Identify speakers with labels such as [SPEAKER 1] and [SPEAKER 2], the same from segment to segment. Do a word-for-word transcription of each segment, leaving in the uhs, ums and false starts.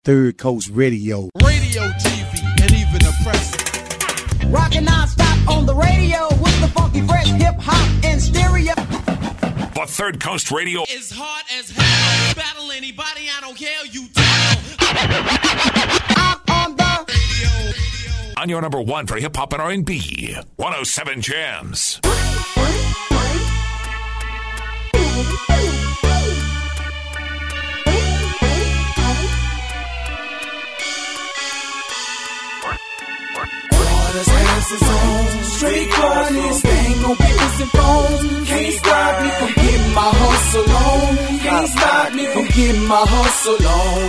[SPEAKER 1] Third Coast Radio.
[SPEAKER 2] Radio, T V, and even the press.
[SPEAKER 3] Rockin' non-stop on the radio with the funky fresh hip-hop in stereo.
[SPEAKER 4] The Third Coast Radio
[SPEAKER 2] is hard as hell. Battle anybody, I don't care, you tell.
[SPEAKER 3] I'm on the radio.
[SPEAKER 4] On your number one for hip-hop and R and B, one oh seven Jams.
[SPEAKER 5] Asses on, straight parties, they ain't gon' be missing phones. Can't stop me from getting my hustle on. Can't stop me from getting my hustle on.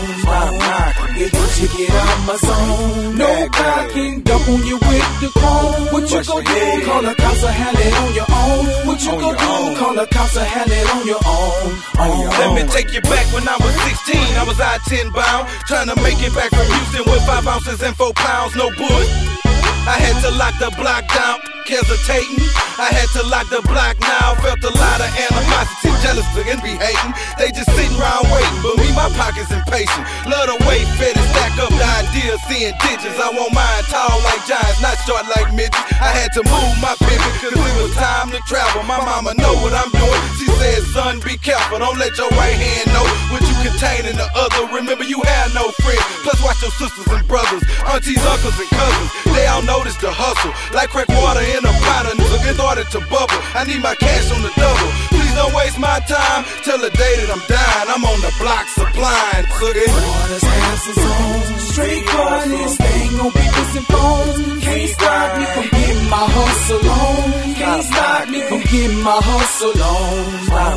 [SPEAKER 5] If you get out my zone, no guy can dump on you with the chrome. What you gon' do? Call the cops or handle it on your own. What you gon' do? Call the cops or handle it on your own.
[SPEAKER 6] Let me take you back when I was sixteen. I was I ten bound, trying to make it back from Houston with five ounces and four pounds, no bush. I had to lock the block down, hesitating. I had to lock the block now. Felt a lot of animosity, jealousy, and be hating. They just sitting around waiting, but me, my pockets impatient. Love the way fed and stack up the ideas, seeing digits. I want mine tall like giants, not short like midgets. I had to move my pivot, cause it was time to travel. My mama know what I'm doing. She said, son, be careful. Don't let your right hand know what you contain in the other. Remember, you have no friends. Plus, watch your sisters and brothers, aunties, uncles, and cousins. They all notice the hustle, like crack water in a pot in order to bubble. I need my cash on the double. Please don't waste my time till the day that I'm dying. I'm on the block supplying.
[SPEAKER 5] Waters, asses on, straight parties, they ain't gon' be missing phones. Can't stop me from getting my hustle on. Can't stop me from getting my hustle on.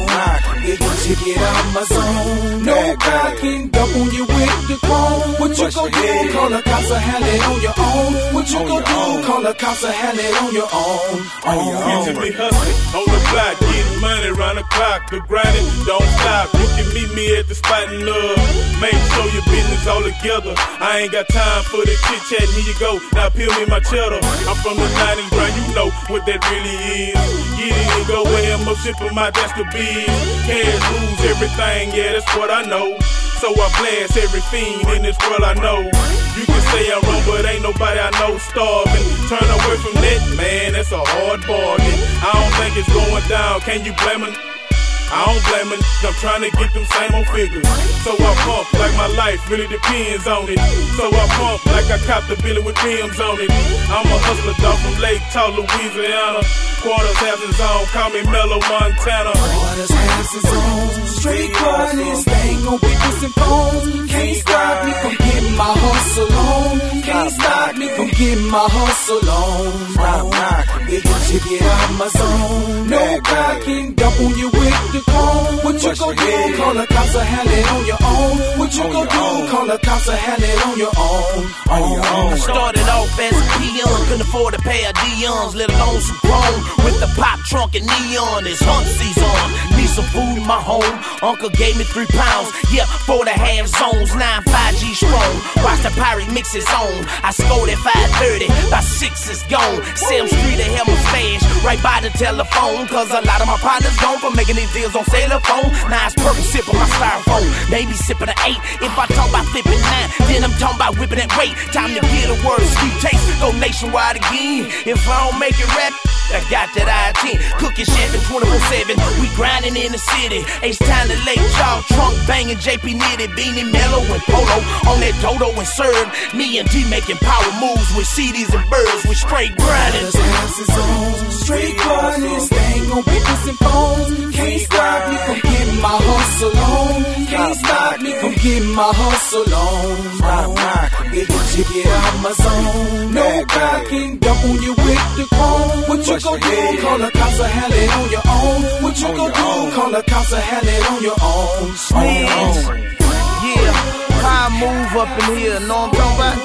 [SPEAKER 5] If you get out my zone, no guy can dump on you with the chrome. What you gon' do? Call the cops or handle it on your own. What you gon' do? Call the cops or handle it on your own. On your own.
[SPEAKER 7] Get to me hustling on the block, getting money round the clock. The grinding don't stop. You can meet me at the spot in love. Make sure your business all together. I ain't got time for the chit chat. Here you go. Now peel me my cheddar. I'm from the nineties grind. You know what that really is. Get it and go where I'm shipping my that's the biz. Cash moves everything. Yeah, that's what I know. So I blast every fiend in this world I know. You can say I'm wrong, but ain't nobody I know starving. Turn away from that, man, that's a hard bargain. I don't think it's going down, can you blame it? I don't blame it, I'm trying to get them same old figures. So I pump like my life really depends on it. So I pump like I cop the Billy with rims on it. I'm a hustler dog from Lake Tahoe, Louisiana. Quarters having zone, call me Mellow Montana.
[SPEAKER 5] Quarters having zone, straight parties, they ain't gon' be missing phones. Can't stop me from getting my hustle on. Can't stop me from getting my hustle on. If you get out my zone, no guy can dump on you with the chrome. What you gon' do? Call the cops or handle it on your own. What you gon' do? Call the cops or handle it on your own. On your own.
[SPEAKER 8] I started off as a peon, couldn't afford a pair of Dion's, let alone some chrome. With the pop trunk and neon, it's hunt season. Need some food in my home. Uncle gave me three pounds. Yeah, four and a half zones, nine five G strong. Watch the pirate mix his own. I scored at five thirty, by six is gone. Sam Street and Helmut Stash, right by the telephone. Cause a lot of my partners gone for making these deals on cellular phone. Now it's perfect sipping my styrofoam. Maybe sipping an eight. If I talk about flipping nine, then I'm talking about whipping that weight. Time to get a word sweet taste. Go nationwide again. If I don't make it rap, I got that I ten. Cooking chefing twenty-four seven. We grinding in the city. It's time to lay jaw trunk banging. J P Nitty, Beanie Mellow and Polo on that Dodo and Serve. Me and D making power moves with C Ds and birds. We straight grinding.
[SPEAKER 5] Straight parties, they ain't gon' be missing phones. Can't stop me from getting my hustle on. Can't stop me from getting my hustle on. If you get out my zone, no guy can dump on you with the chrome. What you gon' do? Call the cops or handle it on your own. What you gon' do? Call the cops or handle it on your own.
[SPEAKER 8] Yeah, I move up in here, know what I'm talking about?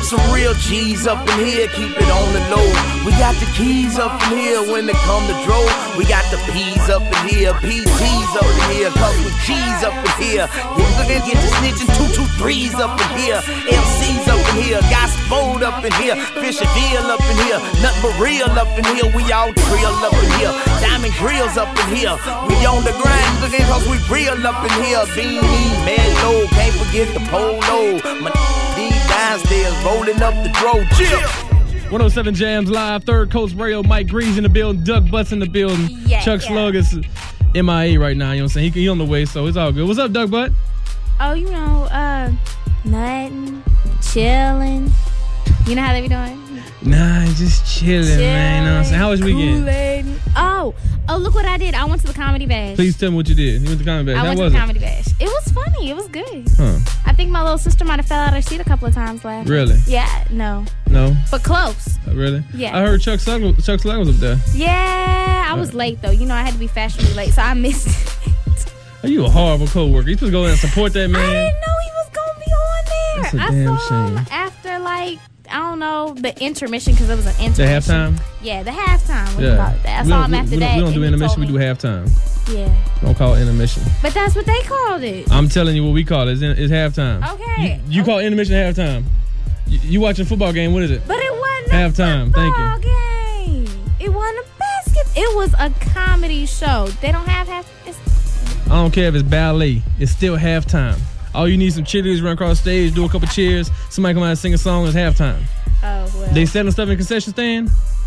[SPEAKER 8] Some real G's up in here, keep it on the low. We got the keys up in here when it come to dro. We got the P's up in here, P T's up in here, cause we G's up in here. You look at get the snitching, two two threes up in here, L C's up in here, got Spode up in here, Fisherville up in here, nothing but real up in here. We all trill up in here, Diamond Grills up in here. We on the grind, looking cause we real up in here. Beanie, Mellow, can't forget the polo. My D downstairs rolling up the dro. Chill.
[SPEAKER 1] one oh seven Jams live, Third Coast Radio. Mike Greaves in the building, Doug Butts in the building.
[SPEAKER 9] Yeah,
[SPEAKER 1] Chuck
[SPEAKER 9] yeah.
[SPEAKER 1] Slug is M I A right now, you know what I'm saying? He, he on the way, so it's all good. What's up, Doug Butt?
[SPEAKER 9] Oh, you know, uh, nothing, chilling. You know how they be doing?
[SPEAKER 1] Nah, just chilling,
[SPEAKER 9] Chilling,
[SPEAKER 1] man. You know what I'm saying? How was your weekend?
[SPEAKER 9] Kool-Aid. Oh, oh, look what I did. I went to the Comedy Bash.
[SPEAKER 1] Please tell me what you did. You went to Comedy Bash.
[SPEAKER 9] I
[SPEAKER 1] How
[SPEAKER 9] went
[SPEAKER 1] was
[SPEAKER 9] to the
[SPEAKER 1] it?
[SPEAKER 9] Comedy Bash. It was funny. It was good.
[SPEAKER 1] Huh.
[SPEAKER 9] I think my little sister might have fell out of her seat a couple of times laughing.
[SPEAKER 1] Really?
[SPEAKER 9] Yeah, no.
[SPEAKER 1] No?
[SPEAKER 9] But close.
[SPEAKER 1] Uh, really?
[SPEAKER 9] Yeah.
[SPEAKER 1] I heard Chuck Slug, Chuck Slug was up there.
[SPEAKER 9] Yeah, I was late though. You know, I had to be fashionably late, so I missed it.
[SPEAKER 1] Are you a horrible co-worker? You supposed to go in and support that man?
[SPEAKER 9] I didn't know he was going to be on there.
[SPEAKER 1] That's a
[SPEAKER 9] I
[SPEAKER 1] damn
[SPEAKER 9] saw him
[SPEAKER 1] shame.
[SPEAKER 9] after, like, I don't know, the intermission, because it was an
[SPEAKER 1] The
[SPEAKER 9] intermission.
[SPEAKER 1] halftime?
[SPEAKER 9] Yeah, the halftime. What do you
[SPEAKER 1] Yeah.
[SPEAKER 9] call it? I
[SPEAKER 1] We
[SPEAKER 9] saw
[SPEAKER 1] don't-
[SPEAKER 9] him
[SPEAKER 1] we-
[SPEAKER 9] after
[SPEAKER 1] we don't-
[SPEAKER 9] that.
[SPEAKER 1] We don't
[SPEAKER 9] and
[SPEAKER 1] do
[SPEAKER 9] he
[SPEAKER 1] intermission, we
[SPEAKER 9] told
[SPEAKER 1] do
[SPEAKER 9] me.
[SPEAKER 1] halftime.
[SPEAKER 9] Yeah.
[SPEAKER 1] Don't call it intermission.
[SPEAKER 9] But that's what they called it.
[SPEAKER 1] I'm telling you what we call it. It's, in, it's halftime.
[SPEAKER 9] Okay.
[SPEAKER 1] You, you call intermission halftime. You, you watching a football game, what is it?
[SPEAKER 9] But it wasn't
[SPEAKER 1] Halftime,
[SPEAKER 9] a
[SPEAKER 1] thank
[SPEAKER 9] football game. It wasn't a basket. It was a comedy show. They don't have half. It's,
[SPEAKER 1] I don't care if it's ballet. It's still halftime. All you need some cheerleaders run across the stage, do a couple cheers. Somebody come out and sing a song. It's halftime.
[SPEAKER 9] oh, well.
[SPEAKER 1] They selling stuff in the concession stand.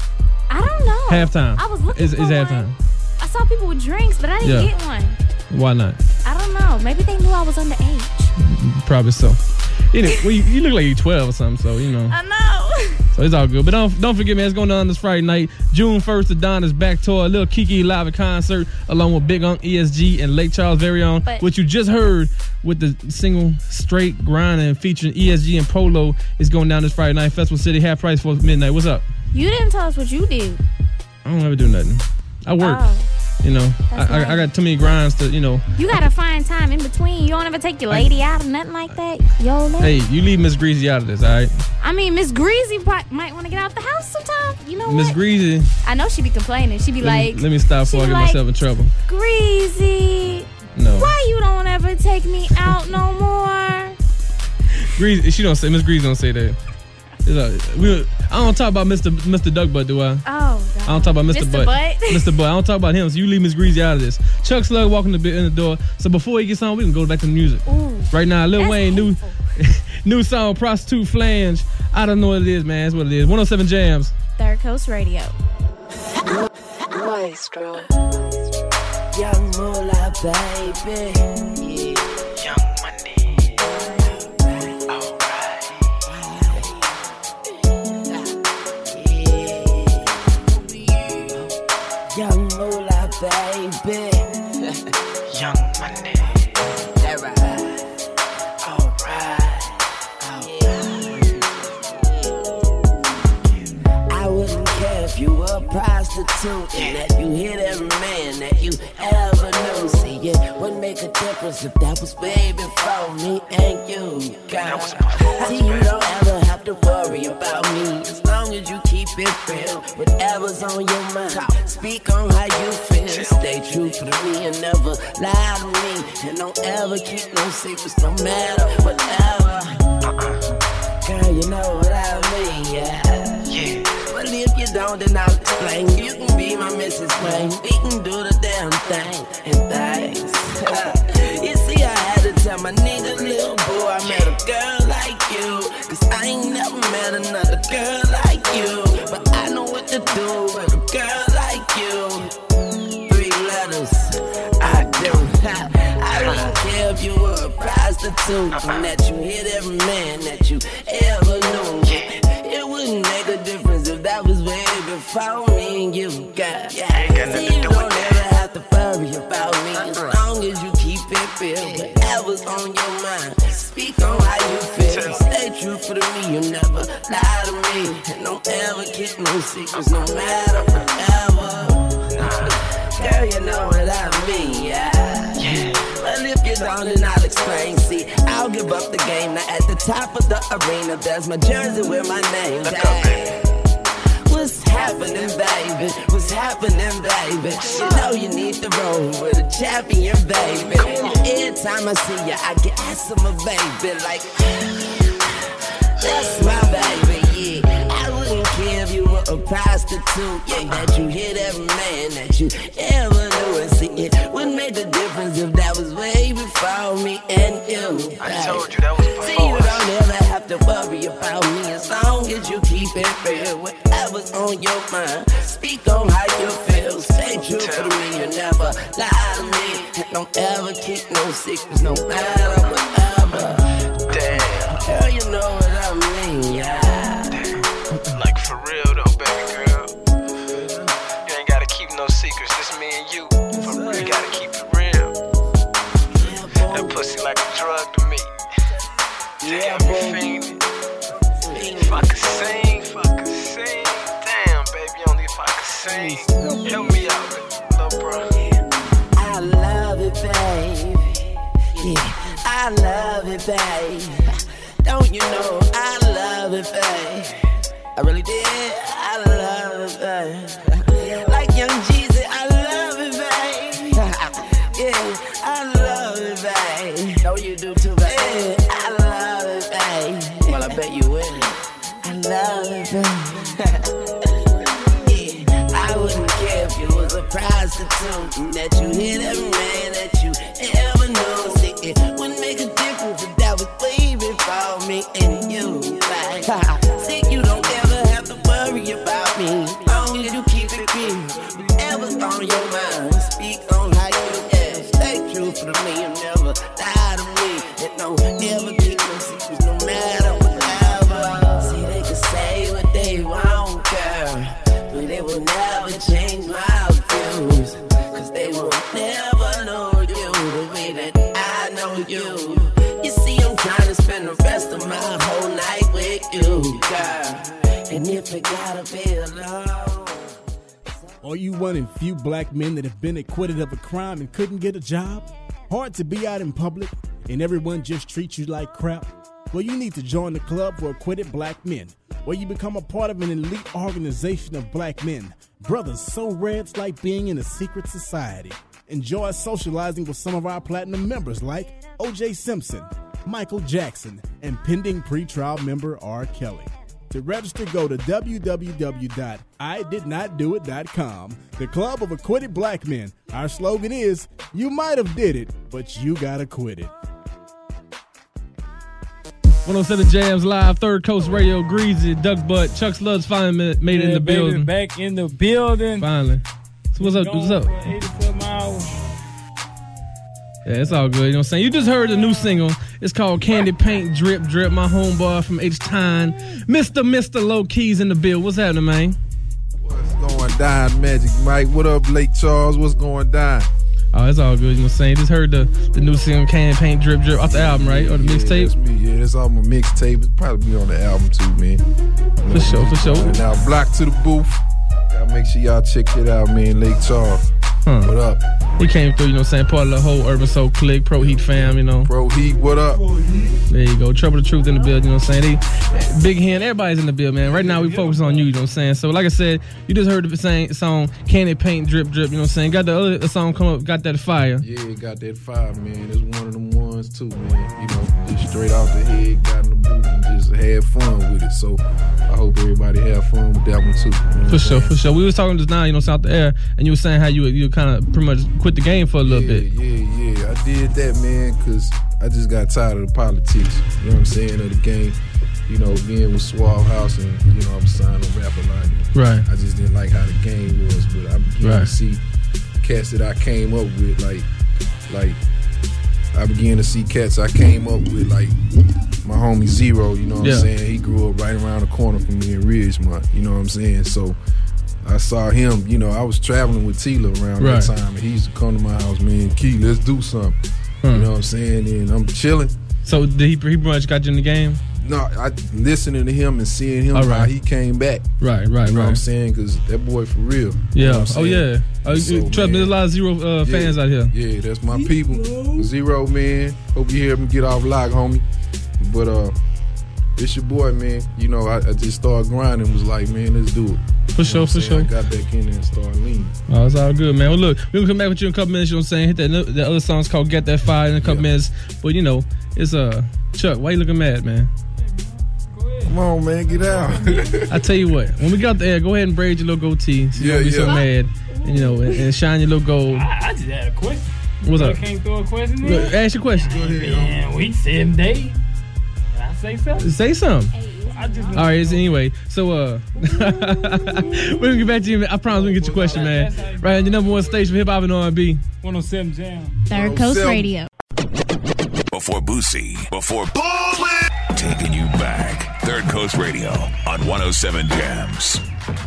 [SPEAKER 9] I don't know.
[SPEAKER 1] Halftime.
[SPEAKER 9] I was looking
[SPEAKER 1] It's,
[SPEAKER 9] for
[SPEAKER 1] it's
[SPEAKER 9] one.
[SPEAKER 1] halftime.
[SPEAKER 9] I saw people with drinks, but I didn't
[SPEAKER 1] Yeah.
[SPEAKER 9] get one.
[SPEAKER 1] Why not?
[SPEAKER 9] I don't know. Maybe they knew I was underage.
[SPEAKER 1] Probably so. Anyway, well, you, you look like you're twelve or something, so you know.
[SPEAKER 9] I know.
[SPEAKER 1] So it's all good. But don't don't forget, man, it's going on this Friday night. June first, the Donna's Back Tour, a little Kiki live concert, along with Big Unk E S G and Lake Charles' very own.
[SPEAKER 9] But-
[SPEAKER 1] what you just heard with the single Straight Grinding featuring E S G and Polo is going down this Friday night. Festival City, half price for midnight. What's up?
[SPEAKER 9] You didn't tell us what you did.
[SPEAKER 1] I don't ever do nothing. I work.
[SPEAKER 9] Oh.
[SPEAKER 1] You know, I,
[SPEAKER 9] That's
[SPEAKER 1] I,
[SPEAKER 9] nice.
[SPEAKER 1] I got too many grinds to, you know.
[SPEAKER 9] You gotta find time in between. You don't ever take your lady out or nothing like that. Yo,
[SPEAKER 1] Hey, you leave Miss Greasy out of this, all right?
[SPEAKER 9] I mean, Miss Greasy pro- might want to get out the house sometime. You know
[SPEAKER 1] Miss
[SPEAKER 9] what?
[SPEAKER 1] Greasy.
[SPEAKER 9] I know she be complaining. She be
[SPEAKER 1] Let
[SPEAKER 9] like,
[SPEAKER 1] me, let me stop before I
[SPEAKER 9] she
[SPEAKER 1] get
[SPEAKER 9] like,
[SPEAKER 1] myself in trouble.
[SPEAKER 9] Greasy,
[SPEAKER 1] No.
[SPEAKER 9] why you don't ever take me out no more?
[SPEAKER 1] Greasy, she don't say, Miss Greasy don't say that. It's a, we, I don't talk about Mister Mister Duck Butt, do I?
[SPEAKER 9] Oh, God.
[SPEAKER 1] I don't talk about Mister
[SPEAKER 9] Mister
[SPEAKER 1] Butt.
[SPEAKER 9] Butt?
[SPEAKER 1] Mister Butt. I don't talk about him, so you leave Miss Greasy out of this. Chuck Slug walking the bit in the door. So before he gets on, we can go back to the music.
[SPEAKER 9] Ooh,
[SPEAKER 1] Right now, Lil
[SPEAKER 9] that's
[SPEAKER 1] Wayne, new
[SPEAKER 9] hateful.
[SPEAKER 1] new song, Prostitute Flange. I don't know what it is, man. That's what it is. one oh seven Jams.
[SPEAKER 9] Third Coast Radio.
[SPEAKER 10] Maestro. Young Moolah, baby.
[SPEAKER 8] Young Money.
[SPEAKER 10] Young Moolah, baby.
[SPEAKER 8] Young Money.
[SPEAKER 10] That right. Alright. I wouldn't care if you were a prostitute and that you hit every man that you ever knew. See, it wouldn't make a difference if that was way before me and you, girl. See, you don't ever have to worry about me as long as you keep it real. Whatever's on your mind, speak on how you feel. Stay true to me and never lie to me, and don't ever keep no secrets, no matter whatever. Girl, you know what I mean, yeah.
[SPEAKER 8] Yeah.
[SPEAKER 10] Well, if you don't, then I'll explain. You can be my Missus Wayne. We can do the damn thing and things. You see, I had to tell my nigga, little boy, I met a girl like you. Cause I ain't never met another girl like you. But I know what to do with a girl like you. Three letters, I do. I don't care if you were a prostitute and that you hit every man that you ever knew. It wouldn't make a difference if that was way before me and you, girl. See, you don't ever have to worry about me as long as you keep it real. Whatever's on your mind, speak on how you feel. Stay true for me, you never lie to me, and don't ever keep no secrets, no matter whatever. Girl, you know what I mean, yeah. Well, if you don't, then I'll explain. See, I'll give up the game. Now at the top of the arena, there's my jersey with my name tag. What's happening, baby? What's happening, baby? You know you need to roll with a champion, baby. Every time I see you, I get asked my baby. Like, that's my baby, yeah. I wouldn't care if you were a prostitute, yeah. That you hit every man that you ever knew. And see, it wouldn't make a difference if that was way before me and you.
[SPEAKER 6] I told you that was before.
[SPEAKER 10] See, you don't ever have to worry about me as long as you keep it real. Whatever's on your mind, speak on how you feel. Stay true to me, you never lie to me. And don't ever keep no secrets, no matter whatever.
[SPEAKER 6] Damn.
[SPEAKER 10] Girl, you know what I mean, yeah.
[SPEAKER 6] Damn. Like for real though, baby girl. You ain't gotta keep no secrets, this me and you. For real, you gotta keep it real. That pussy like a drug to me.
[SPEAKER 10] Yeah,
[SPEAKER 6] Damn, you fiendin'. If I could sing, if I could sing. Damn, baby, only if I could sing. Help me out, little bro.
[SPEAKER 10] I love it, babe. Yeah, I love it, babe. Don't you know I love it, babe? I really did. I love it, babe. Like Young Jeezy, I love it, babe. Yeah, I love it, babe. Know you do too, babe. Yeah, I love it, babe. Well, I bet you will. I love it, babe. Yeah, I wouldn't care if you was a prostitute. That you hit every man that you ever knew. See, it wouldn't make a difference if that was way before me and you. Like, see, you don't ever have to worry about me. Long as you keep it real. Whatever's on your mind, speak on how you feel. Stay true to me and never lie to me. And don't ever keep no secrets, no matter whatever. See, they can say what they want, girl, but they will never change my views. Cause they will never know you the way that I know you. You see, I'm trying to spend the rest of my whole night with you, girl. And if it gotta be alone.
[SPEAKER 11] Are you one of few black men that have been acquitted of a crime and couldn't get a job? Hard to be out in public and everyone just treats you like crap? Well, you need to join the club for acquitted black men, where you become a part of an elite organization of black men, brothers so rare it's like being in a secret society. Enjoy socializing with some of our platinum members like O J Simpson, Michael Jackson, and pending pretrial member R. Kelly. To register, go to w w w dot i did not do it dot com. The Club of Acquitted Black Men. Our slogan is, you might have did it, but you got acquitted.
[SPEAKER 1] one oh seven Jams Live, Third Coast Radio, Greasy, Duck Butt, Chuck Sluds finally made
[SPEAKER 12] yeah,
[SPEAKER 1] it in the
[SPEAKER 12] baby,
[SPEAKER 1] building.
[SPEAKER 12] Back in the building.
[SPEAKER 1] Finally. So what's up? What's up?
[SPEAKER 12] eighty-four miles.
[SPEAKER 1] Yeah, it's all good. You know what I'm saying? You just heard the new single. It's called Candy Paint Drip Drip. My homeboy from H-Town, Mister Mister Low Keys in the bill. What's happening, man?
[SPEAKER 13] What's going down, Magic Mike? What up, Lake Charles? What's going down?
[SPEAKER 1] Oh, it's all good. You know what I'm saying? Just heard the, the new single Candy Paint Drip Drip off the album, right? Or the
[SPEAKER 13] yeah,
[SPEAKER 1] mixtape?
[SPEAKER 13] That's me. Yeah, it's on my mixtape. It's probably be on the album too, man.
[SPEAKER 1] For
[SPEAKER 13] know,
[SPEAKER 1] sure, for sure.
[SPEAKER 13] Now, Block to the Booth. Gotta make sure y'all check it out, man. Lake Charles. Huh. What up?
[SPEAKER 1] He came through, you know what I'm saying? Part of the whole Urban Soul clique, Pro Heat fam, you know.
[SPEAKER 13] Pro Heat, what up?
[SPEAKER 1] There you go. Trouble the Truth in the building, you know what I'm saying? They, Big Hand, everybody's in the build, man. Right now, we focus on you, you know what I'm saying? So, like I said, you just heard the same song, Candy Paint Drip Drip, you know what I'm saying? Got the other song come up, got that fire.
[SPEAKER 13] Yeah, got that fire, man. It's one of them ones, too, man. You know, just straight off the head, got in the booth and just had fun with it. So, I hope everybody had fun with that one, too. You know
[SPEAKER 1] for sure, for sure. We was talking just now, you know, out the air, and you were saying how you you kind of pretty much quit the game for a little
[SPEAKER 13] yeah,
[SPEAKER 1] bit.
[SPEAKER 13] Yeah, yeah, I did that, man, because I just got tired of the politics, you know what I'm saying, of the game. You know, being with Swab House and, you know, I'm signed on Rap a lot.
[SPEAKER 1] Right.
[SPEAKER 13] I just didn't like how the game was, but I began
[SPEAKER 1] right.
[SPEAKER 13] to see cats that I came up with, like, like, I began to see cats I came up with, like, my homie Zero, you know what yeah. I'm saying? He grew up right around the corner from me in Ridgemont, you know what I'm saying? So I saw him, you know, I was traveling with Tila around right. that time, and he used to come to my house, man, Key, let's do something. Hmm. You know what I'm saying? And I'm chilling,
[SPEAKER 1] So did he, he pretty much got you in the game?
[SPEAKER 13] No, I listening to him and seeing him
[SPEAKER 1] All right.
[SPEAKER 13] how he came back.
[SPEAKER 1] Right, right,
[SPEAKER 13] You know
[SPEAKER 1] right.
[SPEAKER 13] what I'm saying? Because that boy for real. You
[SPEAKER 1] Yeah.
[SPEAKER 13] know what I'm
[SPEAKER 1] Oh
[SPEAKER 13] saying?
[SPEAKER 1] yeah. Uh,
[SPEAKER 13] So,
[SPEAKER 1] trust me,
[SPEAKER 13] man,
[SPEAKER 1] there's a lot of zero uh,
[SPEAKER 13] yeah,
[SPEAKER 1] fans out here.
[SPEAKER 13] Yeah, that's my people. Zero, man. Hope you hear me get off lock, homie. But uh, it's your boy, man. You know, I, I just started grinding. Was like, man, let's do it.
[SPEAKER 1] For sure,
[SPEAKER 13] You know what I'm
[SPEAKER 1] for
[SPEAKER 13] saying?
[SPEAKER 1] sure.
[SPEAKER 13] I got back in there and started leaning.
[SPEAKER 1] Oh, it's all good, man. Well, look, we're gonna come back with you in a couple minutes. You know what I'm saying? Hit that. That other song's called "Get That Fire" in a couple minutes. But you know, it's uh, Chuck. Why you looking mad, man?
[SPEAKER 13] Come on, man, get out.
[SPEAKER 1] I tell you what, when we got there, go ahead and braid your little goatee. So you
[SPEAKER 13] Yeah,
[SPEAKER 1] don't be so
[SPEAKER 13] yeah.
[SPEAKER 1] mad, and, you know, and, and shine your little gold.
[SPEAKER 12] I, I just had a question.
[SPEAKER 1] What's
[SPEAKER 12] I
[SPEAKER 1] up?
[SPEAKER 12] can't throw a question in?
[SPEAKER 1] Look, ask your question.
[SPEAKER 12] Man, we seven days. Can I say something?
[SPEAKER 1] Say something.
[SPEAKER 12] I just
[SPEAKER 1] All right. So anyway, so uh, we're gonna get back to you. I promise we're gonna get your question, man. Right on your number one station for hip hop and R and B.
[SPEAKER 12] one oh seven Jam.
[SPEAKER 9] Third Coast Radio.
[SPEAKER 4] Before Boosie, before Bullet, taking you back. Third Coast Radio on one oh seven Jams.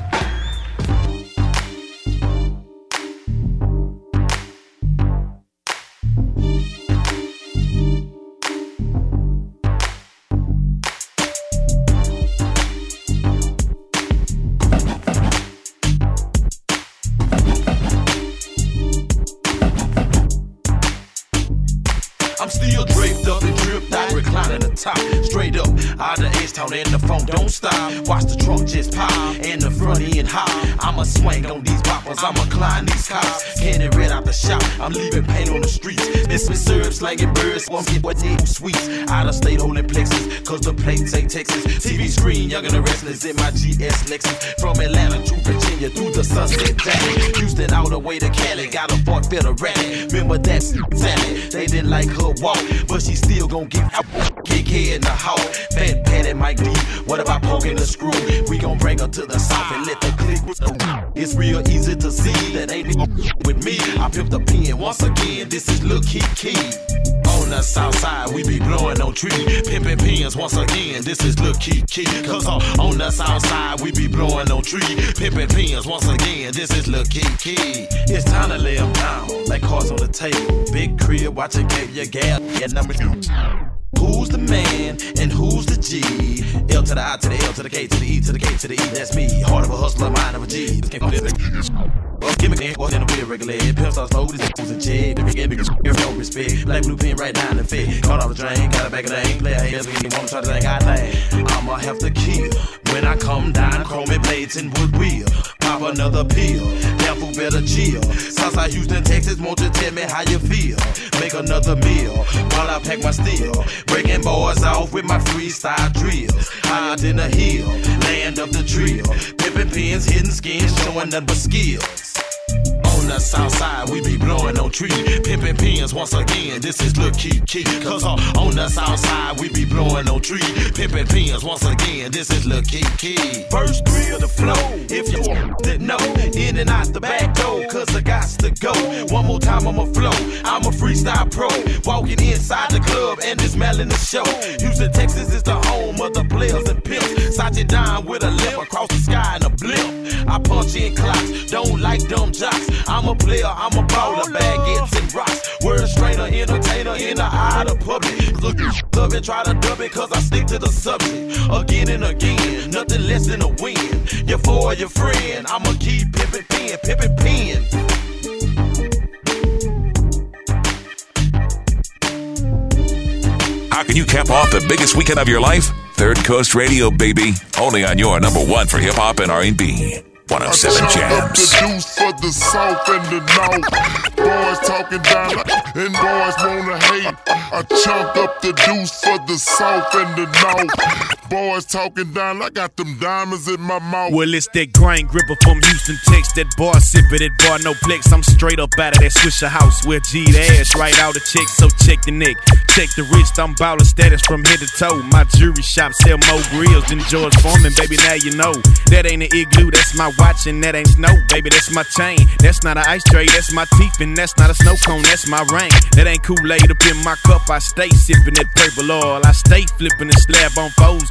[SPEAKER 8] I'm still draped up and dripped out, reclining the top. Straight up, out of H-Town and the phone don't stop. Watch the trunk just pop, and the front end hop. I'ma swing on these boppers, I'ma climb these cops. Candy red out the shop, I'm leaving paint on the streets. This is syrup, slanging birds, won't get what they do sweets. Out of state holding plexus, cause the plate say Texas. T V screen, younger the wrestlers in my G S Lexus. From Atlanta to Virginia, through the Sunset Valley. Houston all the way to Cali, got a Fort Federal rally. Remember that Sally, they didn't like her walk, but she still gon' get out. Kick head in the hall, Fat Patty Mike D. What about poking the screw? We gon' bring her to the south and let the click with the. It's real easy to see that ain't with me. I pimped the pen once again. This is Lil Keke. On the south side, we be blowing on trees. Pimping pins once again. This is Lil Keke. Cause uh, on the south side, we be blowing on trees. Pimping pins once again. This is Lil Keke. It's time to lay them down, like cards on the table. Big crib, watch it give your gal. And number two. Who's the man and who's the G? L to the I to the L to the K to the E to the K to the E. That's me. Heart of a hustler, mind of a G. Well, give me what's in the weird regular. Pimp stars slow, this is a jig. If you get niggas, give no respect. Black blue pin right down the fit. Caught off the drain, got a back of the ain't. Player hands when you wanna try to think I think. I'ma have to kill. When I come down, chrome and blades and wood wheel. Pop another pill. Careful, better chill. Southside Houston, Texas, won't you tell me how you feel? Make another meal while I pack my steel. Breaking boys off with my freestyle drills. Higher than a hill, land of the drill. Pimping pins, hidden skins, showing nothing but skills. On the south side, we be blowing on trees. Pimping pins once again, this is Lil Keke. Cause uh, on the south side, we be blowing on trees. Pimping pins once again, this is Lil Keke. First three of the flow, if you didn't know. In and out the back door, cause I got to go. One more time, I'ma flow. I'm a freestyle pro. Walking inside the club and dismantling the show. Houston, Texas is the home of the players and pimps. Sat you down with a limp across the sky in a blimp. I punch in clocks, don't like dumb jocks. I'm a player, I'm a baller, baguettes and rocks. Word strainer, entertainer in the eye of the public. Look, love it, try to dub it, cause I stick to the subject. Again and again, nothing less than a win. You're for your friend, I'ma keep pimpin' pen, pimpin' pen.
[SPEAKER 4] How can you cap off the biggest weekend of your life? Third Coast Radio, baby. Only on your number one for hip hop and R and B. one oh seven Jams.
[SPEAKER 14] The juice for the south and the north. Boys talking down and boys wanna hate. I chunk up the deuce for the south and the north. Boys talking down, I got them diamonds in my mouth.
[SPEAKER 15] Well, it's that grind gripper from Houston, Texas. That bar sipper, that bar no flex. I'm straight up out of that Swisher house where G the ass right out of check. So check the neck, check the wrist. I'm ballin' status from head to toe. My jewelry shop sell more grills than George Foreman. Baby, now you know that ain't an igloo. That's my watching, that ain't snow, baby, that's my chain. That's not an ice tray, that's my teeth, and that's not a snow cone, that's my rain. That ain't Kool-Aid up in my cup, I stay sipping that purple oil. I stay flipping the slab on foes,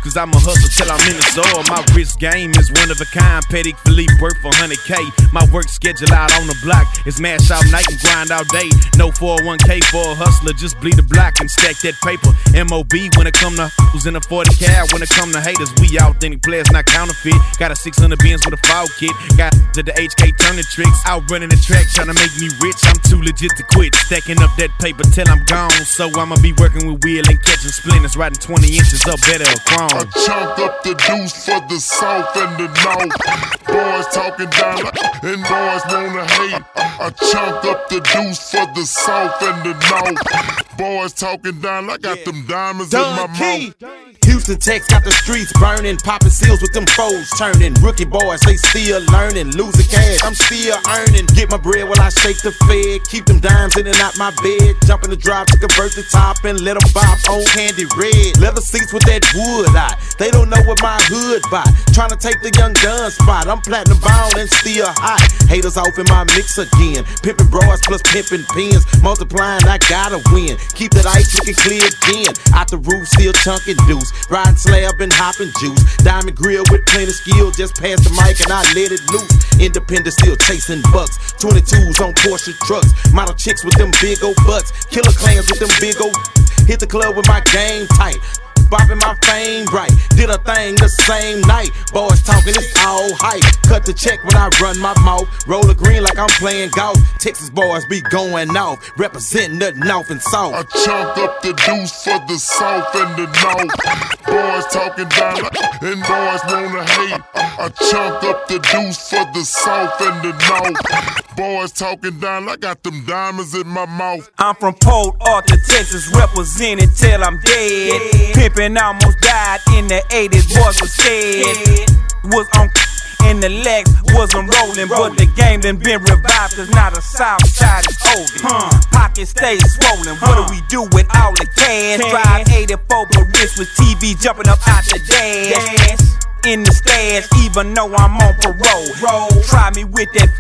[SPEAKER 15] cause I'm a hustle till I'm in the soil. My wrist game is one of a kind. Petty Philippe worth one hundred K. My work schedule out on the block is mash all night and grind all day. No four oh one K for a hustler, just bleed the block and stack that paper. M O B when it come to who's in a forty cal. When it come to haters, we authentic players, not counterfeit. Got a six hundred Benz with a fog kit. Got to the H K turning tricks. Out running the track trying to make me rich. I'm too legit to quit. Stacking up that paper till I'm gone. So I'ma be working with wheel and catching splinters, riding twenty inches up better or chrome.
[SPEAKER 14] I chunk up the deuce for the south and the north. Boys talking down and boys wanna hate. I chunk up the deuce for the south and the north. Boys talking down, I got them diamonds in my mouth.
[SPEAKER 8] Houston, Texas got the streets burning, popping seals with them foes turning. Rookie boys, they still learning, losing cash, I'm still earning. Get my bread while I shake the fed, keep them dimes in and out my bed. Jump in the drive to convert the top and let them bop on candy red. Leather seats with that wood eye, they don't know what my hood buy. Trying to take the young gun spot, I'm platinum bound and still hot. Haters off in my mix again, pimping bras plus pimping pins. Multiplying, I gotta win, keep that ice looking clear again. Out the roof, still chunking deuce. Riding slab and hopping juice. Diamond grill with plenty skill. Just pass the mic and I let it loose. Independent still chasing bucks. twenty-twos on Porsche trucks. Model chicks with them big old butts. Killer clans with them big old. Hit the club with my game tight. Bopping my fame right. Did a thing the same night. Boys talking, it's all hype. Cut the check when I run my mouth. Roll a green like I'm playing golf. Texas boys be going off. Representing the north and south.
[SPEAKER 14] I chunk up the deuce for the south and the north. Boys talking down and boys wanna hate. I chunk up the deuce for the south and the north. Boys talking down, I got them diamonds in my mouth.
[SPEAKER 16] I'm from Port Arthur, Texas, representing till I'm dead. Pimpin' almost died in the eighties, boys was scared. Was on and the legs wasn't rolling, but the game done been revived, cause now the south side is holding. Huh. Pockets stay swollen, what do we do with all the cash? Drive eighty-four Paris with T V jumping up out the dash. In the stash, even though I'm on parole. Try me with that,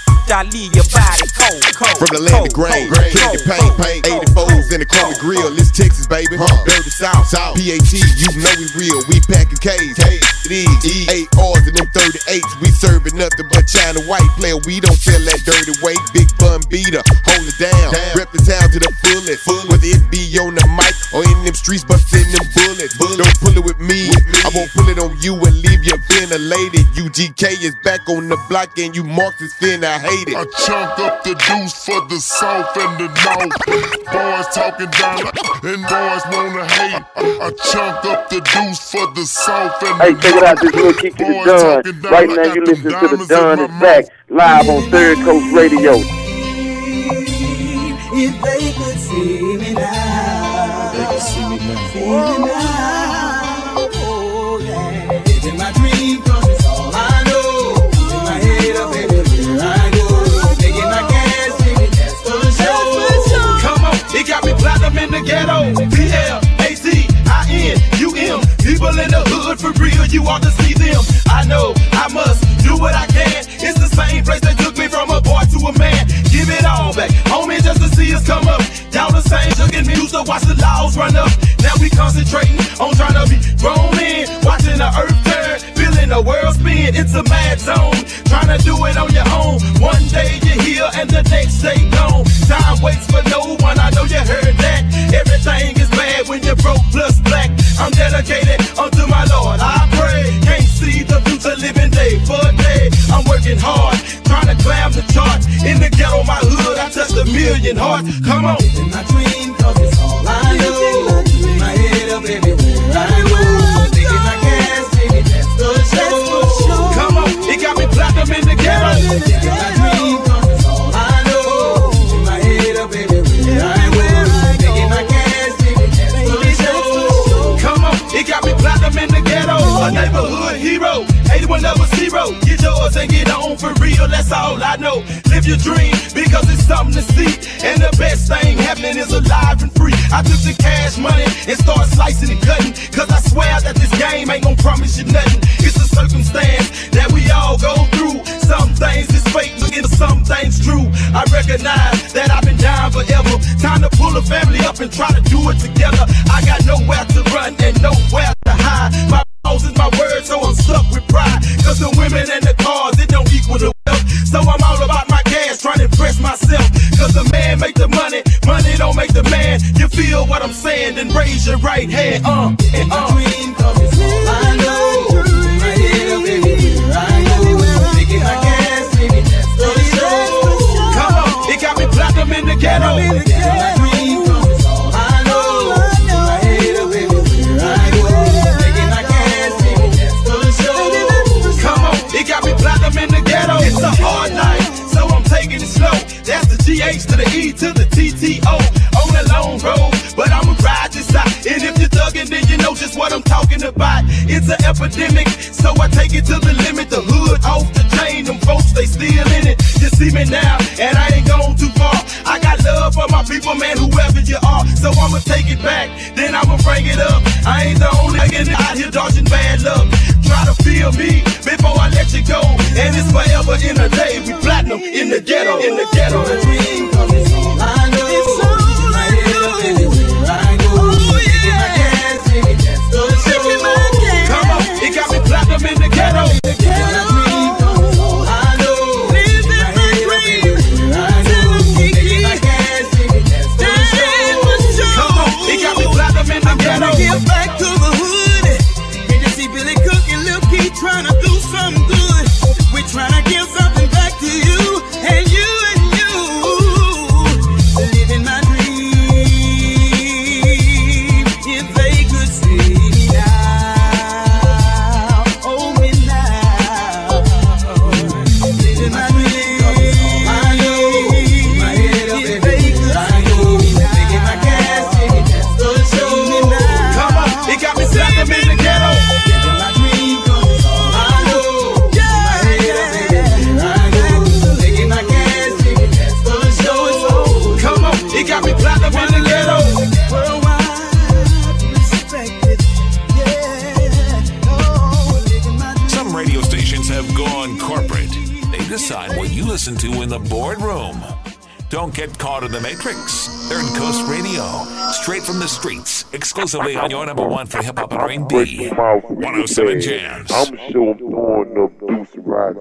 [SPEAKER 16] I leave your body cold, cold.
[SPEAKER 17] From the land of grain, candy paint, paint, eighty-fours in the chrome grill. It's Texas, baby. Huh. Dirty South, South. P A T, you know we real. We packing K's, K's, D's, eight R's and them thirty-eights. We serving nothing but China white. Player, we don't sell that dirty weight. Big bun beater, hold it down. down. Rep the town to the fullest. Full. Whether it be on the mic or in them streets, bustin' them bullets. bullets. Don't pull it with me. with me. I won't pull it on you and leave you ventilated. U G K is back on the block and you Marxist finna hate.
[SPEAKER 14] I chunk up the deuce for the south and the north. Boys talking down and boys wanna hate. I chunk up the deuce for the south and the
[SPEAKER 18] north. Hey, check it out, this little Kiki the Don. Right now you listening to the Don is back, live on Third Coast Radio.
[SPEAKER 5] If they could see me now, they could see me now. See me now. Oh, yeah. In my dream, cause it's all I know. In my head up, baby, where I go. Making my gas, baby, that's for sure.
[SPEAKER 6] Come on, it got me platinum in the ghetto. P L A C I N U M. People in the hood, for real, you ought to see them. I know, I must do what I can. It's the same place that took me from a boy to a man. Give it all back, homie, just to see us come up. Down the same jugging me used to watch the laws run up. Now we concentrating on trying to be grown in. Watching the earth turn, feeling the world spin. It's a mad zone, trying to do it on your own. One day you're here and the next day gone. Time waits for no one, I know you heard that. Everything is bad when you're broke plus black. I'm dedicated unto my Lord, I pray. Can't see the future living day for day. I'm working hard, trying to climb the charts. In the ghetto, my hood, I touched a million hearts. Come on.
[SPEAKER 5] In my dream, cause it's all I know. In my head up everywhere I go. Making my gas, baby, that's the show.
[SPEAKER 6] Come on, it got me platinum in the ghetto.
[SPEAKER 5] In my dream, cause it's all I know. In my head up everywhere I go. Making my gas, baby, that's the show.
[SPEAKER 6] Come on, it got me platinum in the ghetto. A neighborhood hero, eighty-one level zero. Get yours and get on for real, that's all I know. Live your dream, because it's something to see. And the best thing happening is alive and free. I took the cash money and started slicing and cutting, cause I swear that this game ain't gon' promise you nothing. It's a circumstance that we all go through. Some things is fake, looking for some things true. I recognize that I've been down forever. Time to pull a family up and try to do it together. I got nowhere to run and nowhere to hide. My then raise your right hand. Uh, and uh.
[SPEAKER 5] Dream come is all I know. My head up everywhere I go. Taking my gas, baby, that's the show.
[SPEAKER 6] Come on, it got me platinum in the ghetto.
[SPEAKER 5] My dream come is all I know. My head up everywhere I go. Taking my gas, baby, that's the show.
[SPEAKER 6] Come on, it got me platinum in the ghetto. It's a hard night, so I'm taking it slow. That's the G H to the E to the T T O. On a long road, but I'ma ride this out. And if you're thuggin', then you know just what I'm talking about. It's an epidemic, so I take it to the limit. The hood off the chain, them folks, they still in it. You see me now, and I ain't gone too far. I got love for my people, man, whoever you are. So I'ma take it back, then I'ma bring it up. I ain't the only nigga out here dodging bad luck. Try to feel me before I let you go. And it's forever in a day. We platinum in the ghetto, in the ghetto.
[SPEAKER 5] My dream come is all I know. It's all I know. Everywhere I go. Oh, yeah. My gas, baby, that's the show.
[SPEAKER 6] Come on, it got me platinum in the ghetto.
[SPEAKER 5] My dream come is all I know. My head up everywhere I go. Taking my gas, baby, that's the show.
[SPEAKER 6] Come on, it got me platinum in the ghetto.
[SPEAKER 5] Get back to the hood. Can you see Billy Cook and Lil Keith trying to do something good? We're trying to give something back to you and you and you. Living my dream. If they could see me now, hold me now. Living my dream. I know. My head up if they could see me now. Taking my gas, baby, that's the show. Now.
[SPEAKER 6] Come on, it got me platinum in the ghetto.
[SPEAKER 5] Living my dream comes all I know. My head up everywhere I go. Taking my gas, baby, that's the show.
[SPEAKER 6] Come on, it got me platinum in the ghetto.
[SPEAKER 5] Worldwide respected, yeah. Oh, living my dream.
[SPEAKER 4] Some radio stations have gone corporate. They decide what you listen to in the boardroom. Don't get caught in the matrix. Third Coast Radio, straight from the streets, exclusively on your number one for hip hop and R and B. one oh seven Jams.
[SPEAKER 18] I'm sure I'm throwing up deuce right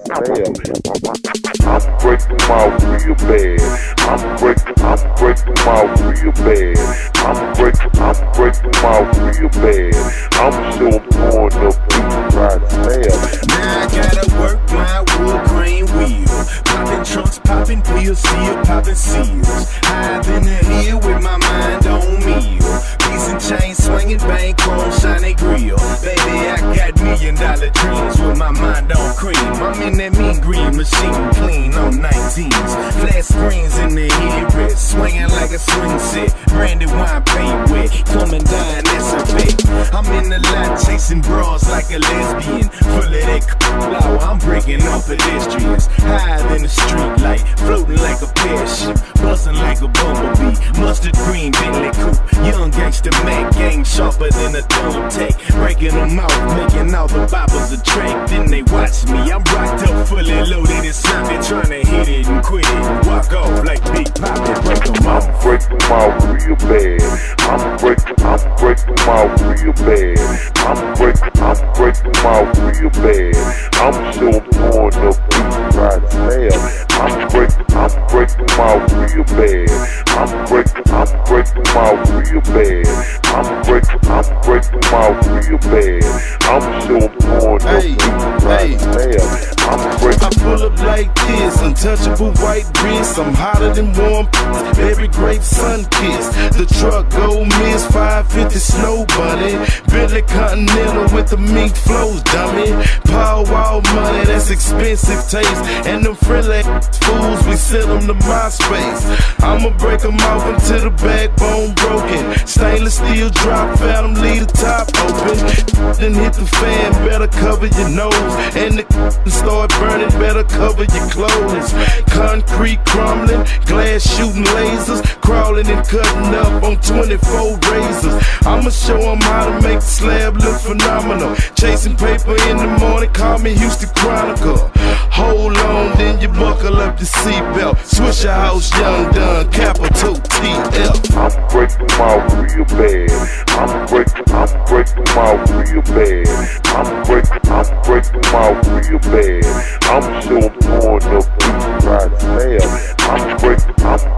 [SPEAKER 18] now. I'm breaking them out real bad. I'm breaking, I'm breaking them out real bad. I'm breaking, I'm breaking them out real bad. I'm sure I'm throwing up deuce right now.
[SPEAKER 8] Now I gotta work my wood grain wheel. Popping trunks, popping pills, seal, popping seals. High in the hill with my mind on meal. Piece and chain swinging, bang, chrome, shiny grill. Baby, I got million dollar dreams with my mind on cream. I'm in that mean green machine, clean on nineteens. Flat screens in the headrest, swinging like a swing set. Brandy wine paint wet, coming down, that's a bet. I'm in the lot chasing bras like a lesbian. Full of that flower, I'm breaking off pedestrians. Higher than the street light, floating like a parachute. Buzzing like a bumblebee, mustard green Bentley coupe. Young gangster Mac game sharper than a thumbtack. Breaking them out, making all the boppers a track. Then they watch me, I'm rocked up, fully loaded and something. Trying to hit it and quit it and walk off like Big Poppy. Break them out.
[SPEAKER 18] I'm breaking them out real bad. I'm breaking, I'm breaking them out real bad. I'm breaking, I'm breaking them out real bad. I'm sure I'm throwing up deuce right now. I'm breaking, I'm breaking them out real bad. I'm breaking, I'm breaking them out real bad. I'm breaking, I'm breaking them out real bad. I'm sure I'm throwing up deuce right now. I'm breaking.
[SPEAKER 6] I pull up like this, untouchable white wrist. I'm hotter than warm, berry grape sun kiss. The truck go miss, five fifty snow bunny. Bentley Continental with the mink flows, dummy. Power wall money, that's expensive taste. And them friendly fools, we sell them to MySpace. I'ma break them off until the backbone broken. Stainless steel drop, phantom, leave the top open. Then hit the fan, better cover your nose. And the start burning, better cover your clothes. Concrete crumbling, glass shooting lasers. Crawling and cutting up on twenty-four razors. I'ma show them how to make the slab look phenomenal. Chasing paper in the morning, call me Houston Chronicle. Hold on, then you buckle up your seatbelt. Swisher House, Young Dun, capital T L.
[SPEAKER 18] I'm breaking them out real bad. I'm breaking, I'm breaking them out real bad. I'm breaking, I'm breaking them out real bad. I'm sure I'm throwing up deuce right now. I'm breaking, I'm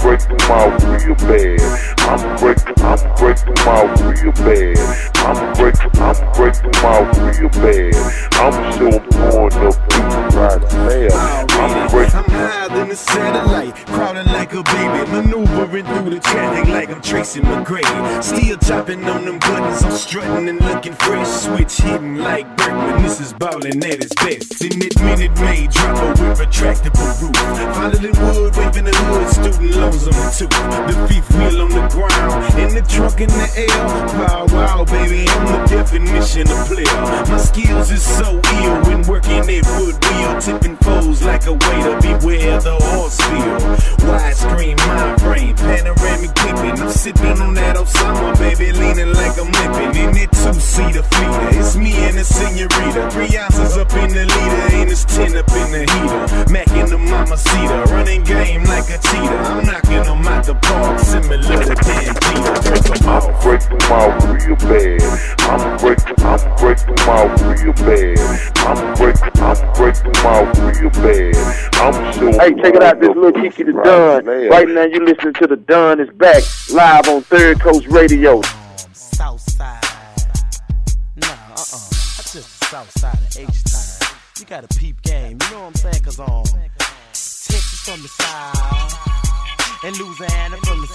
[SPEAKER 18] break them out real bad. I'm break, I'm break them out real bad. I'm break, I'm break them out real bad. I'm sure pouring up people right there. I'm break.
[SPEAKER 19] I'm higher than a satellite, crawling like a baby, maneuvering through the traffic like I'm Tracy McGrady. Still chopping on them buttons, I'm strutting and looking fresh. Switch hitting like Bergman, this is ballin' at its best. In that Minute Maid dropper with retractable roof. Filing wood, waving the hood, student loans on the tooth. The fifth wheel on the ground, in the trunk in the air. Pow wow, baby, I'm the definition of player. My skills is so ill when working that wood wheel. Tipping foes like a waiter, beware the oil spill. Widescreen, my brain, panoramic clipping. I'm sipping on that Osama, baby, leaning like I'm limping. In that two-seater fleeter, it's me and the senorita. Three ounces up in the leader, ain't it's ten up in the heater. Mac in the mama cedar, running game like a cheetah. I'm knocking them out the park, similar to Dan Jeter.
[SPEAKER 18] I'm break them out real bad. I'm break, I'm break them out real bad. I'm break, I'm break them out real bad. I'm sure.
[SPEAKER 20] Hey, check it out, this little Kiki the Don. Right now you listening to the Don is back live on Third Coast Radio.
[SPEAKER 8] Southside. Nah, uh-uh. That's just the south side of H-Town. You got a peep game, you know what I'm saying? Cause um, Texas from the south, and Louisiana from the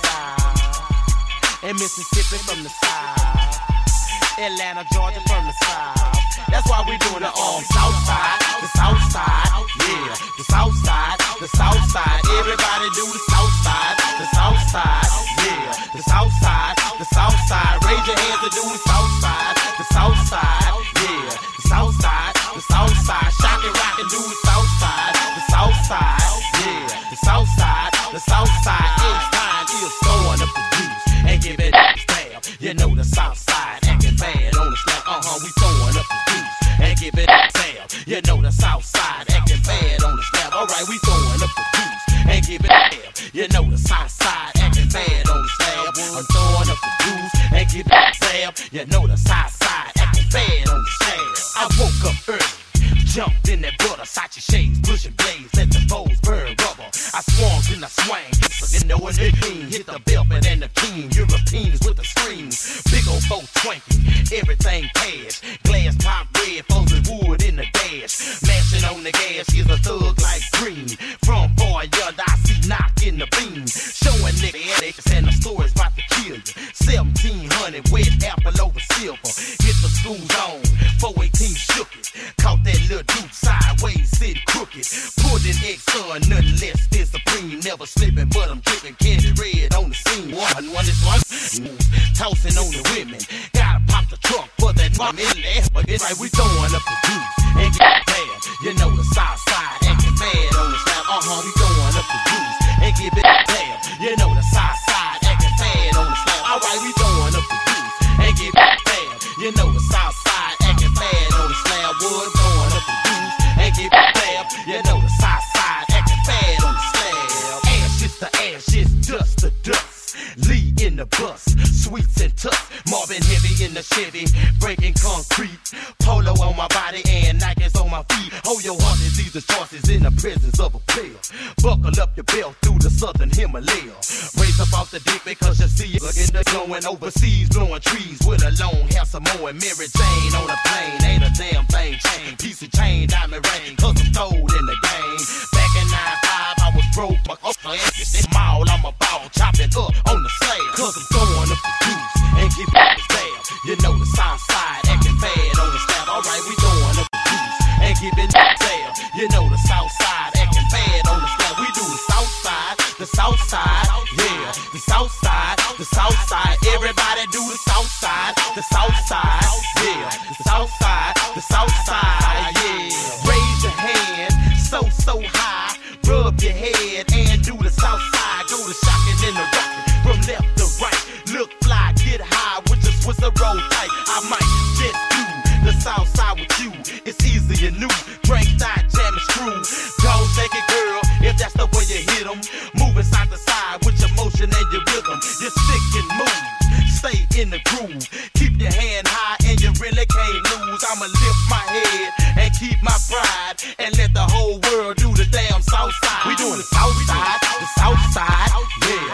[SPEAKER 8] south, and Mississippi from the south, Atlanta, Georgia from the south. That's why we doing the um south side, the south side, yeah, the south side, the south side. Everybody do the south side, the south side, yeah, the south side, the south side. Raise your hands to do the south side, the south side, yeah, the south side, the south side. Shock and rock and do the south side, the south side, yeah, the south side, the south side. Each time is throwing up the juice and give it a stab. You know the south side acting bad on the slap. Uh huh, we throwing up the juice and give it a stab. You know the south side acting bad on the slab. Alright, we throwing up the juice and give it a stab. You know the south side acting bad on the slab. I'm throwing up the juice and give it a stab. You know the south side acting bad on the slab. I woke up early, jumped in that butter, Sachi shades, pushing blades, let the foes burn rubber. I swung and I swang, and no one hit me. Hit the velvet and the king, Europeans with the screams. Big old boat twanking, everything cash. Glass top red, frozen wood in the dash. Mashing on the gas, he's a thug like green. From far yonder, I see knock in the beam. Showing nigga headaches and the story's about to kill you. seventeen hundred, wet apple over silver. Hit the school zone, four eighteen shook it. Caught that little dude sideways, sitting crooked. Pulled an X-Sun, nothing less than supreme. Never slipping, but I'm dripping candy red on the scene. One, one is one. Tossing on the women. Gotta pop the trunk for that mom in there. But it's like we throwing up the juice and get bad. You know the south side acting bad on the slab. Uh-huh, we throwing up the juice and give it a tab. You know the south side acting bad on the slab. Alright, we throwing up the juice and give it a tab. You know the south side acting bad on the slab. Wood throwing up the juice and give it a tab. You know the south side acting bad on the slab. Ashes to ashes, dust to dust. Lee in the bus, sweets and tucks. Marvin heavy in the Chevy, breaking concrete. Polo on my body and Nikes on my feet. Hold your horses, these are choices in the presence of a player. Buckle up your belt through the southern Himalaya. Raise up off the dick because you see it in the going overseas, blowing trees with a long hair Samoan Mary Jane on a plane. Ain't a damn thing changed. Piece of chain, diamond ring, cause I'm throwed in the game. Back in nine five, I was broke, but this mall, I'm a ball, chopping up on the slab. Cause I'm throwing up the juice and give it a stab. You know the south side acting bad on the slab. Alright, we throwing up the juice and give it a stab. You know the south side acting bad on the slab. We do the south side, the south side, yeah, the south side, the south side. Everybody do the south side, the south side, yeah, the south side, the south side, yeah. Raise your hand, so so high, rub your head and do the south side. Go to shocking in the rockin'. From left to right, look fly, get high with your Swisser roll tight. I might just do the south side with you. It's easy and new. Drink that jam and screw. Don't take it, girl, if that's the way you hit 'em. Moving side to side with your motion and your rhythm. You're sick and move. Stay in the groove. Keep your hand high and you really can't lose. I'ma lift my head and keep my pride and let the whole world do the damn south side. We do the south side, the south side, yeah.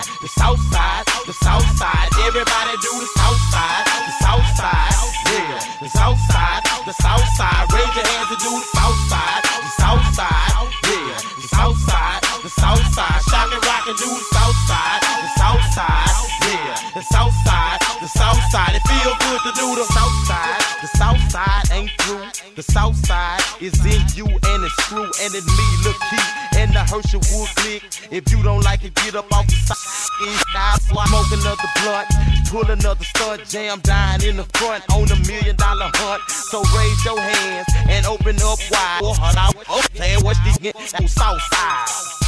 [SPEAKER 8] Everybody do the south side, the south side, yeah, the south side, the south side. Raise your hands and do the south side, the south side, yeah, the south side, the south side. Shock and rock and do the south side, the south side, yeah, the south side, the south side. It feel good to do the south side. The south side ain't through. The south side is in you and it's true. And in me, look Keith and the Herschelwood click. If you don't like it, get up off the side. Now smoke another blunt, pull another stunt, jam dying in the front on a million dollar hunt. So raise your hands and open up wide. Okay, what's the south side?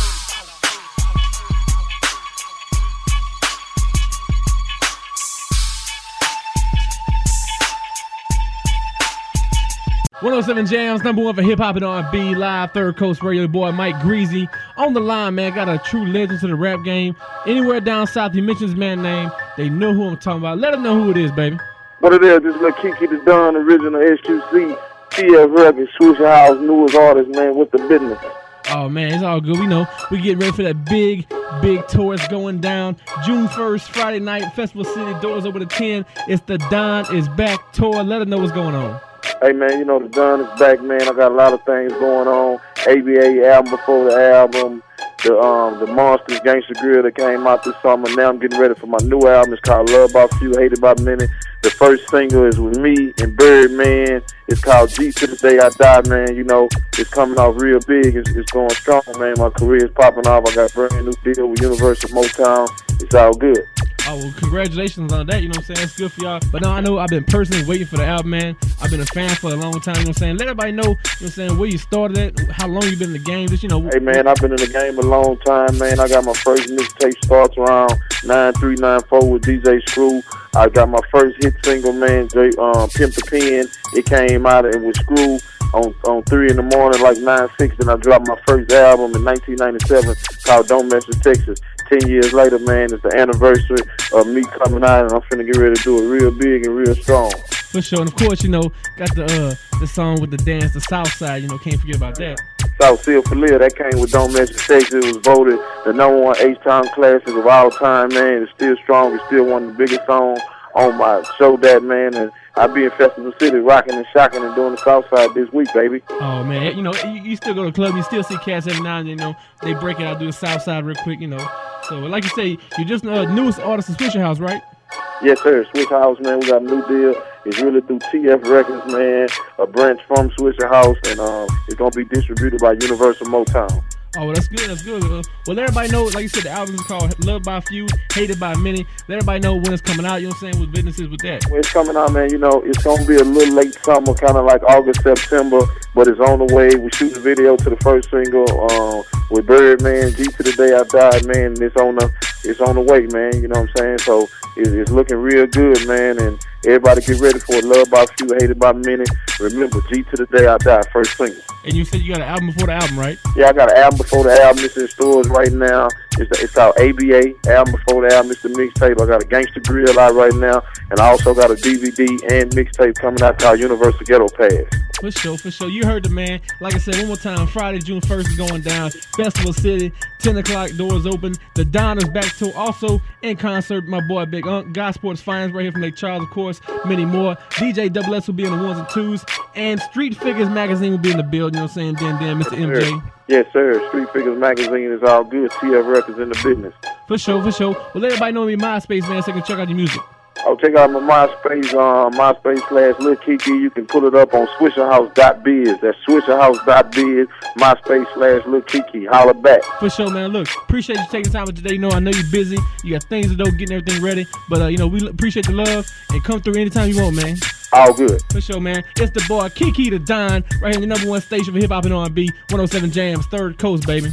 [SPEAKER 1] one oh seven Jams, number one for hip hop and R and B, live Third Coast Radio. Boy Mike Greasy on the line, man. Got a true legend to the rap game. Anywhere down south, you mention this man's name, they know who I'm talking about. Let them know who it is, baby.
[SPEAKER 20] What it is? This is Kiki the Don, original S Q C, T F Records, Swisher House, newest artist, man, with the business.
[SPEAKER 1] Oh man, it's all good. We know we getting ready for that big, big tour. It's going down June first, Friday night, Festival City. Doors open at ten. It's the Don is Back tour. Let us know what's going on.
[SPEAKER 20] Hey man, you know the Don is back, man. I got a lot of things going on. A B A album before the album, the um the Monsters Gangsta Grill that came out this summer. Now I'm getting ready for my new album. It's called Love by Few, Hated by Many. The first single is with me and Birdman. It's called G to the Day I Die, man. You know, it's coming off real big. It's, it's going strong, man. My career is popping off. I got a brand new deal with Universal Motown. It's all good.
[SPEAKER 1] Oh, well, congratulations on that, you know what I'm saying? It's good for y'all. But no, I know I've been personally waiting for the album, man. I've been a fan for a long time, you know what I'm saying? Let everybody know, you know what I'm saying, where you started at, how long you been in the game, just, you know.
[SPEAKER 20] Hey, man, I've been in the game a long time, man. I got my first mixtape starts around nine three nine four with D J Screw. I got my first hit single, man, J, um, Pimp the Pen. It came out and with Screw on, on three in the morning, like nine six, and I dropped my first album in nineteen ninety-seven called Don't Mess with Texas. Ten years later, man, it's the anniversary of me coming out, and I'm finna get ready to do it real big and real strong.
[SPEAKER 1] For sure, and of course, you know, got the uh, the song with the dance, the South Side, you know, can't forget about that.
[SPEAKER 20] South Seal Filia, that came with Don't Mess with Texas. It was voted the number one H-Town classic of all time, man. It's still strong. It's still one of the biggest songs on my show, that, man, and I'll be in Festival City rocking and shocking and doing the South Side this week, baby.
[SPEAKER 1] Oh, man, you know, you, you still go to the club, you still see cats every now and then, you know, they break it out, do the South Side real quick, you know. So, like you say, you're just the uh, newest artist of Swisher House, right?
[SPEAKER 20] Yes, sir. Swisher House, man. We got a new deal. It's really through T F Records, man, a branch from Swisher House, and um, it's going to be distributed by Universal Motown.
[SPEAKER 1] Oh, well, that's good. That's good. Uh, well, let everybody know, like you said, the album is called Loved by Few, Hated by Many. Let everybody know when it's coming out, you know what I'm saying, with businesses with that.
[SPEAKER 20] When it's coming out, man, you know, it's going to be a little late summer, kind of like August, September, but it's on the way. We shoot the video to the first single uh, with Birdman, G to the Day I Died, man, and it's on the, it's on the way, man, you know what I'm saying? So it's, it's looking real good, man, and everybody get ready for it. Loved by Few, Hated by Many. Remember, G to the Day I Died, first single.
[SPEAKER 1] And you said you got an album before the album, right?
[SPEAKER 20] Yeah, I got an album before the album. It's in stores right now. It's, it's called A B A, album before the album. It's the mixtape. I got a Gangsta Grill out right now, and I also got a D V D and mixtape coming out called Universal Ghetto Pass.
[SPEAKER 1] For sure, for sure. You heard the man. Like I said, one more time, Friday, June first is going down. Festival City, ten o'clock, doors open. The Don is Back tour. Also in concert, my boy Big Unk, God Sports Finance right here from Lake Charles, of course, many more. D J Double S will be in the ones and twos, and Street Figures Magazine will be in the building, you know what I'm saying? Then, then, Mister M J.
[SPEAKER 20] Yes, sir. Street Figures Magazine is all good. T F Records in the business.
[SPEAKER 1] For sure, for sure. Well, let everybody know me MySpace, man, so they can check out your music.
[SPEAKER 20] Oh, check out my MySpace, uh, MySpace slash Lil Kiki. You can pull it up on Swisher House dot biz. That's Swisher House dot biz, MySpace slash Lil Kiki. Holla back.
[SPEAKER 1] For sure, man. Look, appreciate you taking time today. You know, I know you're busy. You got things to do, getting everything ready. But, uh, you know, we appreciate the love and come through anytime you want, man.
[SPEAKER 20] All good.
[SPEAKER 1] For sure, man. It's the boy Kiki the Don, right here in the number one station for hip hop and R and B, one oh seven Jams, Third Coast, baby.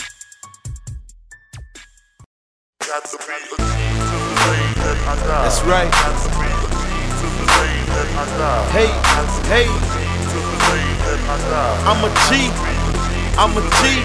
[SPEAKER 8] That's right. Hey, hey. I'm a G. I'm a G.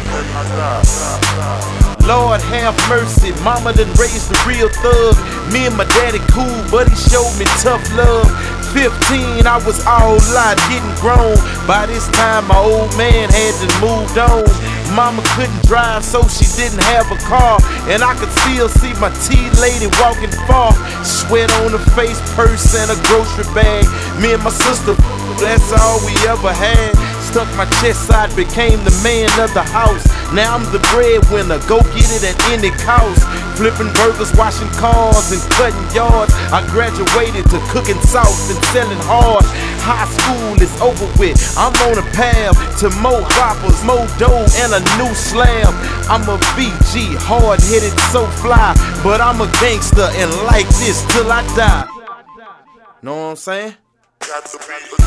[SPEAKER 8] Lord have mercy. Mama done raised the real thug. Me and my daddy cool, but he showed me tough love. fifteen, I was all out, getting grown. By this time, my old man had just moved on. Mama couldn't drive, so she didn't have a car. And I could still see my tea lady walking far. Sweat on her face, purse, and a grocery bag. Me and my sister, that's all we ever had. Stuck my chest side, became the man of the house. Now I'm the breadwinner, go get it at any cost. Flipping burgers, washing cars, and cutting yards. I graduated to cooking sauce and selling hard. High school is over with, I'm on a path to more whoppers, more dough, and a new slab. I'm a V G, hard-headed, so fly. But I'm a gangster and like this till I die. Know what I'm saying? Got to be a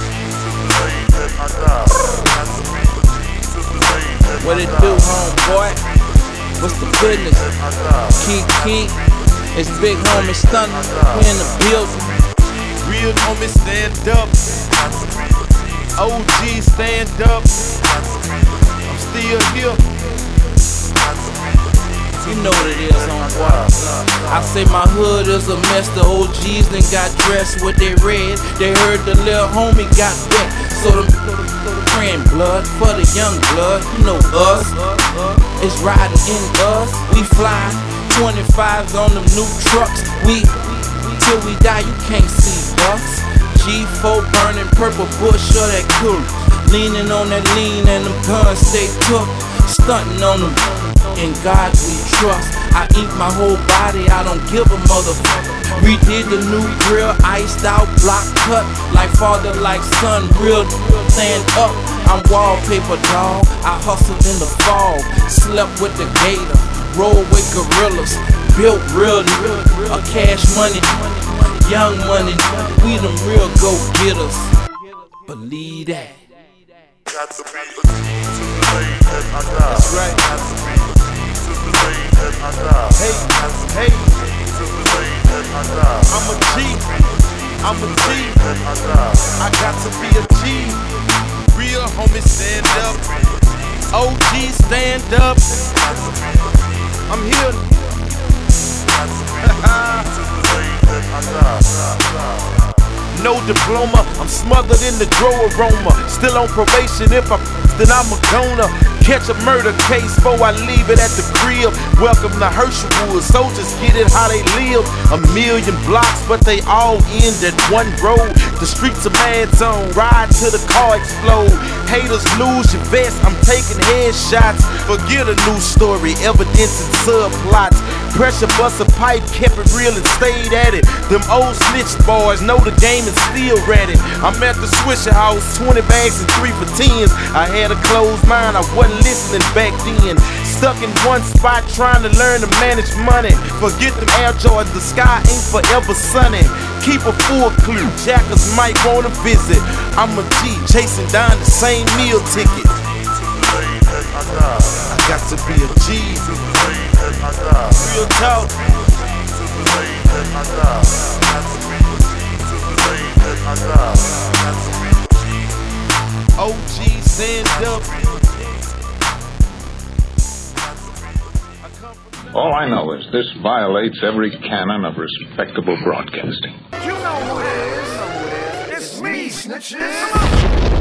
[SPEAKER 16] What it do, homeboy? What's the business? Keep, keep. It's Big Homie Stunner. We in the building.
[SPEAKER 8] Real homies stand up. O G stand up. I'm still here.
[SPEAKER 16] You know what it is, homeboy. I say my hood is a mess. The O Gs then got dressed with they red. They heard the little homie got wet. So the praying blood for the young blood. You know us. It's riding in us. We fly twenty-fives on them new trucks. We, till we die, you can't see us. G four burning purple bush or that cool. Leaning on that lean and them guns stay took. Stunting on them. In God we trust. I eat my whole body, I don't give a motherfucker. Redid the new grill, iced out, block cut. Like father, like son, real stand up. I'm wallpaper dog, I hustled in the fall. Slept with the gator, rolled with gorillas. Built real, a cash money, young money. We them real go-getters. Believe that.
[SPEAKER 8] That's right. Hey, hey, I'm a G, I'm a G, I got to be a G. Real homies stand up, O G stand up. I'm here. No diploma, I'm smothered in the grow aroma. Still on probation, if I then I'm a goner. Catch a murder case before I leave it at the crib. Welcome to Herschelwood, soldiers get it how they live. A million blocks, but they all end at one road. The streets are mad zone, ride till the car explode. Haters lose your vest, I'm taking headshots. Forget a new story, evidence and subplots. Pressure bust a pipe, kept it real and stayed at it. Them old snitch boys know the game is still ready. I'm at the Swisher house, twenty bags and three for tens. I had a closed mind, I wasn't listening back then. Stuck in one spot trying to learn to manage money. Forget them Air Jordans, the sky ain't forever sunny. Keep a full clue, jackers might wanna visit. I'm a G, chasing down the same meal ticket. I got to be a G. Real talk. O G stand up.
[SPEAKER 21] All I know is this violates every canon of respectable broadcasting.
[SPEAKER 5] You know who it is. It's me, snitches.